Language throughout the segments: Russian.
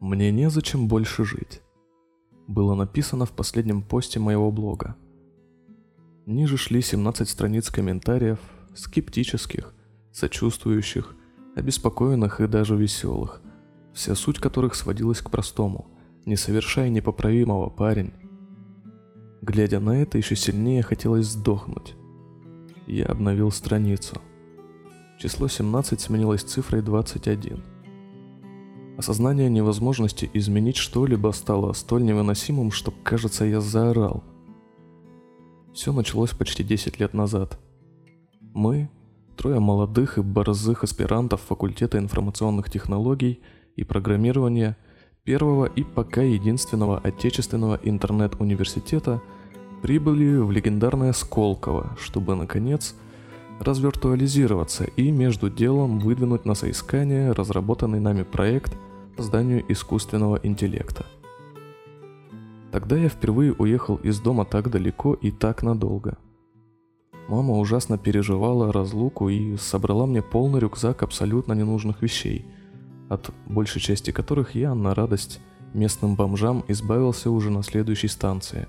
Мне незачем больше жить. Было написано в последнем посте моего блога. Ниже шли 17 страниц комментариев, скептических, сочувствующих, обеспокоенных и даже веселых, вся суть которых сводилась к простому: не совершай непоправимого, парень. Глядя на это, еще сильнее хотелось сдохнуть. Я обновил страницу. Число 17 сменилось цифрой 21. Осознание невозможности изменить что-либо стало столь невыносимым, что, кажется, я заорал. Все началось почти 10 лет назад. Мы, трое молодых и борзых аспирантов факультета информационных технологий и программирования первого и пока единственного отечественного интернет-университета, прибыли в легендарное Сколково, чтобы, наконец, развиртуализироваться и между делом выдвинуть на соискание разработанный нами проект по созданию искусственного интеллекта. Тогда я впервые уехал из дома так далеко и так надолго. Мама ужасно переживала разлуку и собрала мне полный рюкзак абсолютно ненужных вещей, от большей части которых я на радость местным бомжам избавился уже на следующей станции.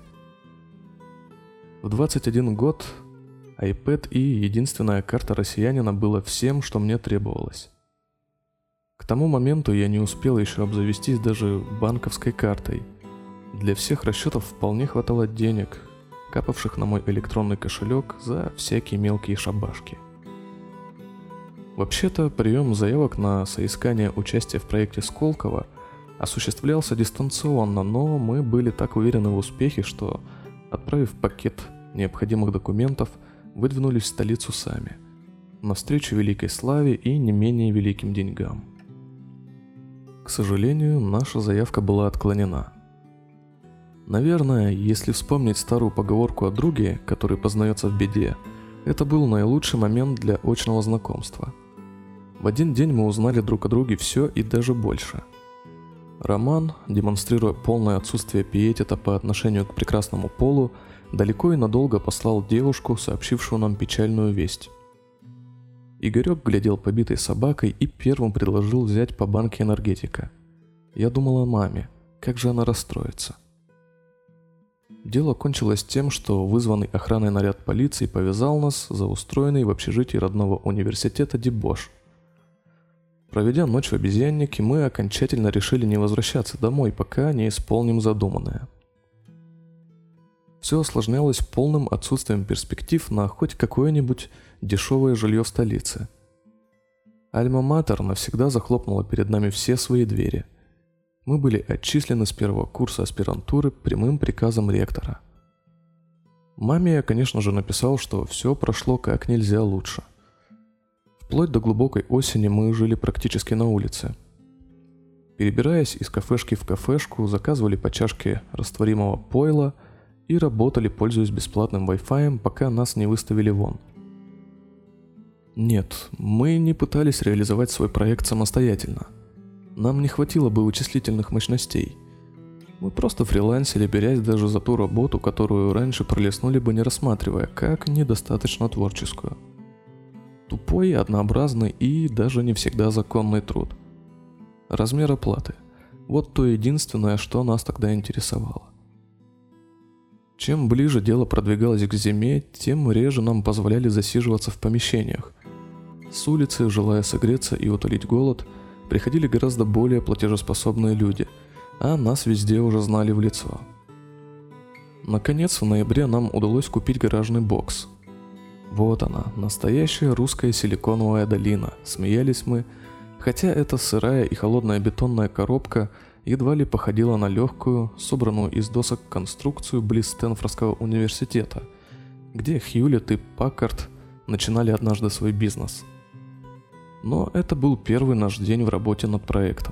В 21 год iPad и единственная карта россиянина было всем, что мне требовалось. К тому моменту я не успел еще обзавестись даже банковской картой. Для всех расчетов вполне хватало денег, капавших на мой электронный кошелек за всякие мелкие шабашки. Вообще-то, прием заявок на соискание участия в проекте Сколково осуществлялся дистанционно, но мы были так уверены в успехе, что, отправив пакет необходимых документов, выдвинулись в столицу сами, навстречу великой славе и не менее великим деньгам. К сожалению, наша заявка была отклонена. Наверное, если вспомнить старую поговорку о друге, который познается в беде, это был наилучший момент для очного знакомства. В один день мы узнали друг о друге все и даже больше. Роман, демонстрируя полное отсутствие пиетета по отношению к прекрасному полу, далеко и надолго послал девушку, сообщившую нам печальную весть. Игорек глядел побитой собакой и первым предложил взять по банке энергетика. Я думал о маме, как же она расстроится. Дело кончилось тем, что вызванный охраной наряд полиции повязал нас за устроенный в общежитии родного университета дебош. Проведя ночь в обезьяннике, мы окончательно решили не возвращаться домой, пока не исполним задуманное. Все осложнялось полным отсутствием перспектив на хоть какое-нибудь дешевое жилье в столице. Альма-Матер навсегда захлопнула перед нами все свои двери. Мы были отчислены с первого курса аспирантуры прямым приказом ректора. Маме я, конечно же, написал, что все прошло как нельзя лучше. Вплоть до глубокой осени мы жили практически на улице. Перебираясь из кафешки в кафешку, заказывали по чашке растворимого пойла и работали, пользуясь бесплатным Wi-Fi, пока нас не выставили вон. Нет, мы не пытались реализовать свой проект самостоятельно. Нам не хватило бы вычислительных мощностей. Мы просто фрилансили, берясь даже за ту работу, которую раньше пролистнули бы, не рассматривая, как недостаточно творческую. Тупой, однообразный и даже не всегда законный труд. Размер оплаты – вот то единственное, что нас тогда интересовало. Чем ближе дело продвигалось к зиме, тем реже нам позволяли засиживаться в помещениях. С улицы, желая согреться и утолить голод, приходили гораздо более платежеспособные люди, а нас везде уже знали в лицо. Наконец, в ноябре нам удалось купить гаражный бокс. Вот она, настоящая русская силиконовая долина, смеялись мы, хотя эта сырая и холодная бетонная коробка едва ли походила на легкую, собранную из досок конструкцию близ Стэнфордского университета, где Хьюлетт и Паккард начинали однажды свой бизнес. Но это был первый наш день в работе над проектом.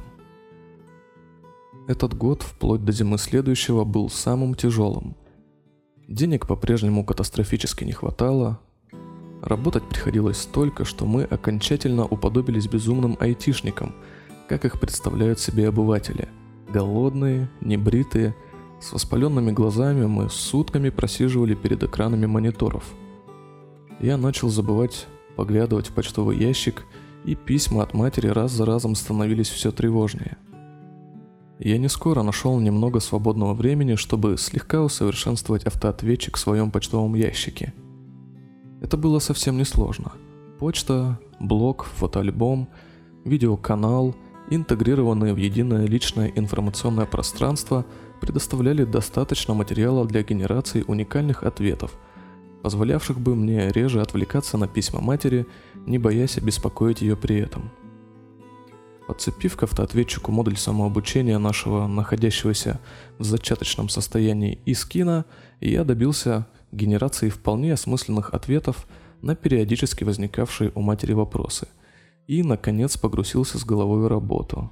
Этот год, вплоть до зимы следующего, был самым тяжелым. Денег по-прежнему катастрофически не хватало. Работать приходилось столько, что мы окончательно уподобились безумным айтишникам, как их представляют себе обыватели. Голодные, небритые, с воспаленными глазами мы сутками просиживали перед экранами мониторов. Я начал забывать поглядывать в почтовый ящик, и письма от матери раз за разом становились все тревожнее. Я не скоро нашел немного свободного времени, чтобы слегка усовершенствовать автоответчик в своем почтовом ящике. Это было совсем несложно. Почта, блог, фотоальбом, видеоканал, интегрированные в единое личное информационное пространство, предоставляли достаточно материала для генерации уникальных ответов, позволявших бы мне реже отвлекаться на письма матери, не боясь обеспокоить ее при этом. Подцепив к автоответчику модуль самообучения нашего находящегося в зачаточном состоянии Искина, я добился генерации вполне осмысленных ответов на периодически возникавшие у матери вопросы и, наконец, погрузился с головой в работу.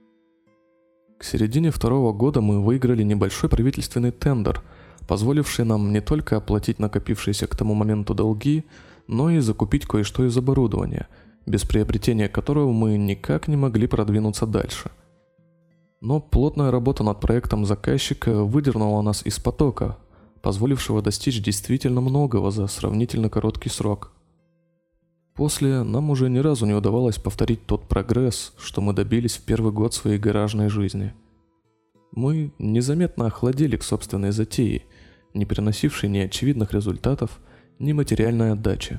К середине второго года мы выиграли небольшой правительственный тендер, позволивший нам не только оплатить накопившиеся к тому моменту долги, но и закупить кое-что из оборудования, без приобретения которого мы никак не могли продвинуться дальше. Но плотная работа над проектом заказчика выдернула нас из потока, позволившего достичь действительно многого за сравнительно короткий срок. После нам уже ни разу не удавалось повторить тот прогресс, что мы добились в первый год своей гаражной жизни. Мы незаметно охладели к собственной затее, не приносившей ни очевидных результатов, ни материальной отдачи.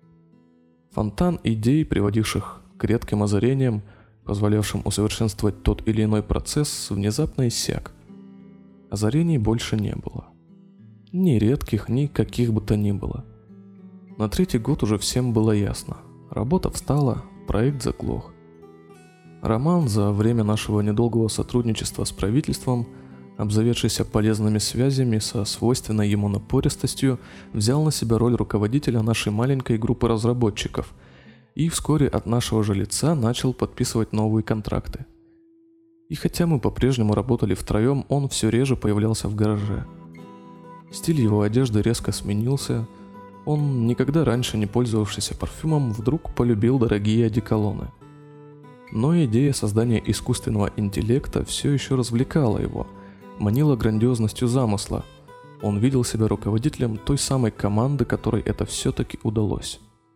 Фонтан идей, приводивших к редким озарениям, позволявшим усовершенствовать тот или иной процесс, внезапно иссяк. Озарений больше не было. Ни редких, ни каких бы то ни было. На третий год уже всем было ясно. Работа встала, проект заглох. Роман за время нашего недолгого сотрудничества с правительством, обзаведшийся полезными связями со свойственной ему напористостью, взял на себя роль руководителя нашей маленькой группы разработчиков и вскоре от нашего же лица начал подписывать новые контракты. И хотя мы по-прежнему работали втроем, он все реже появлялся в гараже. Стиль его одежды резко сменился, он, никогда раньше не пользовавшийся парфюмом, вдруг полюбил дорогие одеколоны. Но идея создания искусственного интеллекта все еще развлекала его, манила грандиозностью замысла. Он видел себя руководителем той самой команды, которой это все-таки удалось.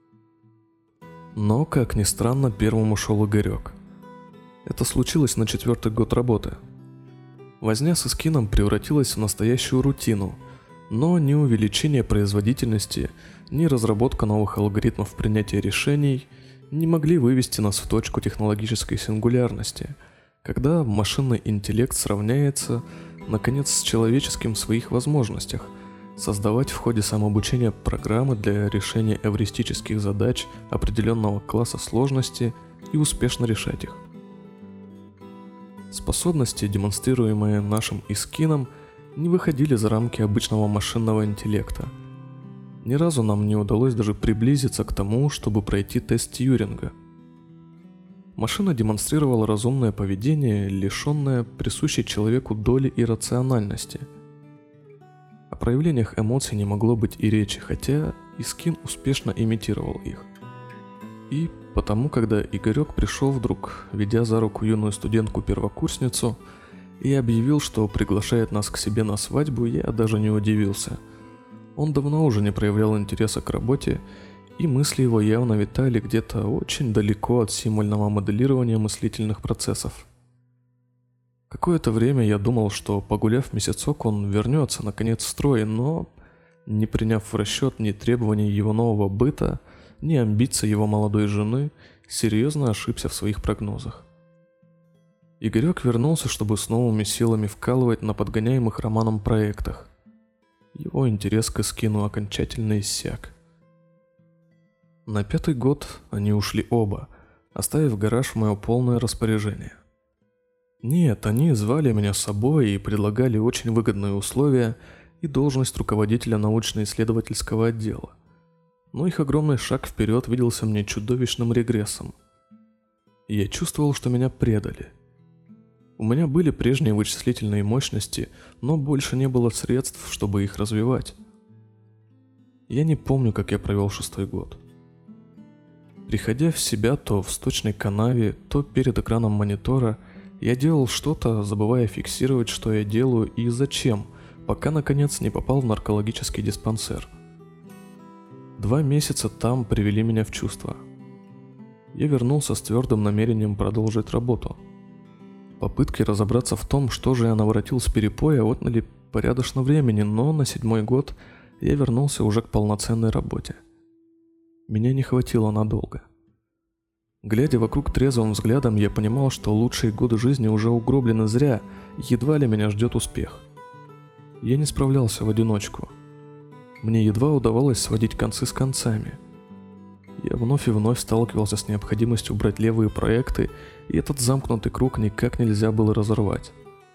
Но, как ни странно, первым ушел Игорек. Это случилось на 4-й год работы. Возня с Искином превратилась в настоящую рутину, но ни увеличение производительности, ни разработка новых алгоритмов принятия решений не могли вывести нас в точку технологической сингулярности, когда машинный интеллект сравняется, наконец, с человеческим в своих возможностях, создавать в ходе самообучения программы для решения эвристических задач определенного класса сложности и успешно решать их. Способности, демонстрируемые нашим Искином, не выходили за рамки обычного машинного интеллекта. Ни разу нам не удалось даже приблизиться к тому, чтобы пройти тест Тьюринга. Машина демонстрировала разумное поведение, лишенное присущей человеку доли иррациональности. О проявлениях эмоций не могло быть и речи, хотя Искин успешно имитировал их. И потому, когда Игорек пришел вдруг, ведя за руку юную студентку-первокурсницу, и объявил, что приглашает нас к себе на свадьбу, я даже не удивился. Он давно уже не проявлял интереса к работе, и мысли его явно витали где-то очень далеко от символьного моделирования мыслительных процессов. Какое-то время я думал, что, погуляв месяцок, он вернется наконец в строй, но, не приняв в расчет ни требований его нового быта, ни амбиций его молодой жены, серьезно ошибся в своих прогнозах. Игорек вернулся, чтобы с новыми силами вкалывать на подгоняемых Романом проектах. Его интерес к Искину окончательно иссяк. На 5-й год они ушли оба, оставив гараж в мое полное распоряжение. Нет, они звали меня с собой и предлагали очень выгодные условия и должность руководителя научно-исследовательского отдела. Но их огромный шаг вперед виделся мне чудовищным регрессом. И я чувствовал, что меня предали. У меня были прежние вычислительные мощности, но больше не было средств, чтобы их развивать. Я не помню, как я провел 6-й год. Приходя в себя то в сточной канаве, то перед экраном монитора, я делал что-то, забывая фиксировать, что я делаю и зачем, пока наконец не попал в наркологический диспансер. 2 месяца там привели меня в чувство. Я вернулся с твердым намерением продолжить работу. Попытки разобраться в том, что же я наворотил с перепоя, отняли порядочно времени, но на 7-й год я вернулся уже к полноценной работе. Меня не хватило надолго. Глядя вокруг трезвым взглядом, я понимал, что лучшие годы жизни уже угроблены зря, едва ли меня ждет успех. Я не справлялся в одиночку. Мне едва удавалось сводить концы с концами. Я вновь и вновь сталкивался с необходимостью брать левые проекты, и этот замкнутый круг никак нельзя было разорвать.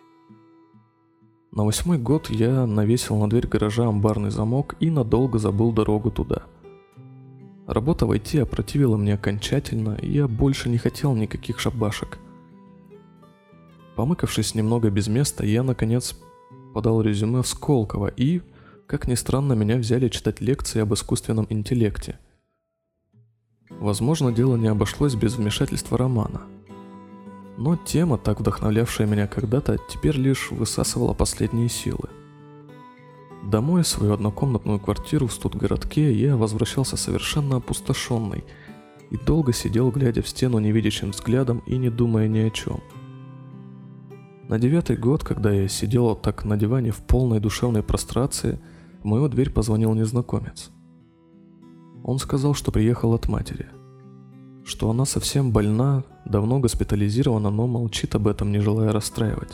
На 8-й год я навесил на дверь гаража амбарный замок и надолго забыл дорогу туда. Работа в IT опротивила мне окончательно, и я больше не хотел никаких шабашек. Помыкавшись немного без места, я, наконец, подал резюме в Сколково, и, как ни странно, меня взяли читать лекции об искусственном интеллекте. Возможно, дело не обошлось без вмешательства Романа. Но тема, так вдохновлявшая меня когда-то, теперь лишь высасывала последние силы. Домой, в свою однокомнатную квартиру в студгородке, я возвращался совершенно опустошенный и долго сидел, глядя в стену невидящим взглядом и не думая ни о чем. На 9-й год, когда я сидел вот так на диване в полной душевной прострации, в мою дверь позвонил незнакомец. Он сказал, что приехал от матери, что она совсем больна, давно госпитализирована, но молчит об этом, не желая расстраивать.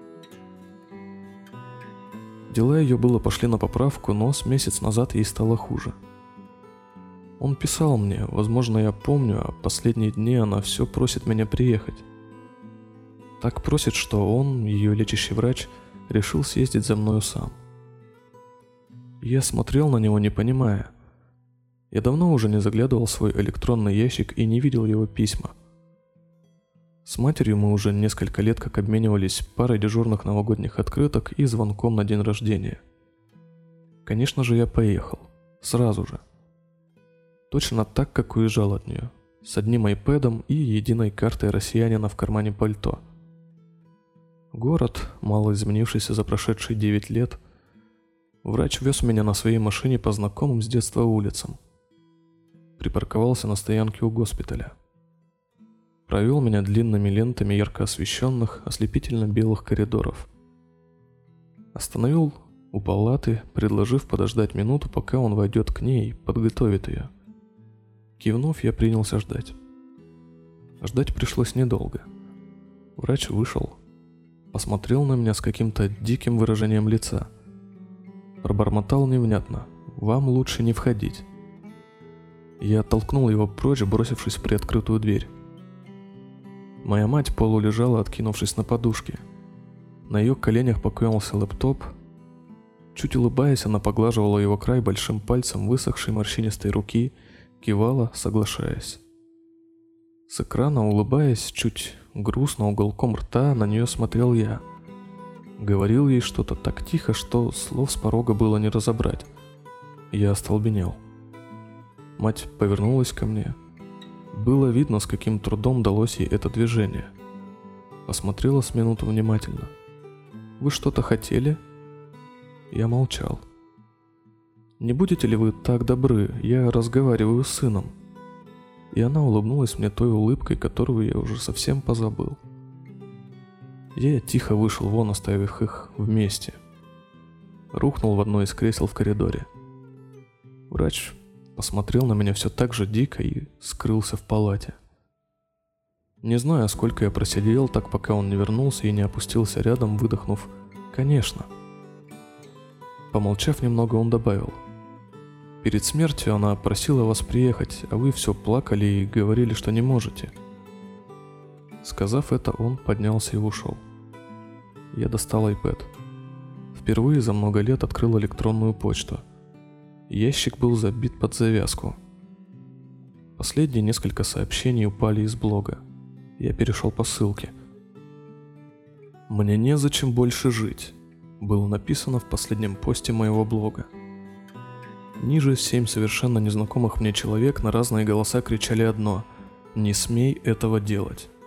Дела ее было пошли на поправку, но с месяц назад ей стало хуже. Он писал мне, возможно, я помню, а последние дни она все просит меня приехать. Так просит, что он, ее лечащий врач, решил съездить за мною сам. Я смотрел на него, не понимая. Я давно уже не заглядывал в свой электронный ящик и не видел его письма. С матерью мы уже несколько лет как обменивались парой дежурных новогодних открыток и звонком на день рождения. Конечно же, я поехал. Сразу же. Точно так, как уезжал от нее. С одним айпэдом и единой картой россиянина в кармане пальто. Город, мало изменившийся за прошедшие 9 лет. Врач вез меня на своей машине по знакомым с детства улицам. Припарковался на стоянке у госпиталя. Провел меня длинными лентами ярко освещенных, ослепительно-белых коридоров. Остановил у палаты, предложив подождать минуту, пока он войдет к ней и подготовит ее. Кивнув, я принялся ждать. Ждать пришлось недолго. Врач вышел, посмотрел на меня с каким-то диким выражением лица. Пробормотал невнятно: «Вам лучше не входить». Я оттолкнул его прочь, бросившись в приоткрытую дверь. Моя мать полулежала, откинувшись на подушке. На ее коленях покоился лэптоп. Чуть улыбаясь, она поглаживала его край большим пальцем высохшей морщинистой руки, кивала, соглашаясь. С экрана, улыбаясь, чуть грустно уголком рта, на нее смотрел я. Говорил ей что-то так тихо, что слов с порога было не разобрать. Я остолбенел. Мать повернулась ко мне. Было видно, с каким трудом далось ей это движение. Посмотрела с минуту внимательно. «Вы что-то хотели?» Я молчал. «Не будете ли вы так добры? Я разговариваю с сыном». И она улыбнулась мне той улыбкой, которую я уже совсем позабыл. Я тихо вышел вон, оставив их вместе. Рухнул в одно из кресел в коридоре. Врач посмотрел на меня все так же дико и скрылся в палате. Не знаю, сколько я просидел так, пока он не вернулся и не опустился рядом, выдохнув: «Конечно». Помолчав немного, он добавил: «Перед смертью она просила вас приехать, а вы все плакали и говорили, что не можете». Сказав это, он поднялся и ушел. Я достал iPad. Впервые за много лет открыл электронную почту. Ящик был забит под завязку. Последние несколько сообщений упали из блога. Я перешел по ссылке. «Мне незачем больше жить», было написано в последнем посте моего блога. Ниже 7 совершенно незнакомых мне человек на разные голоса кричали одно: «Не смей этого делать».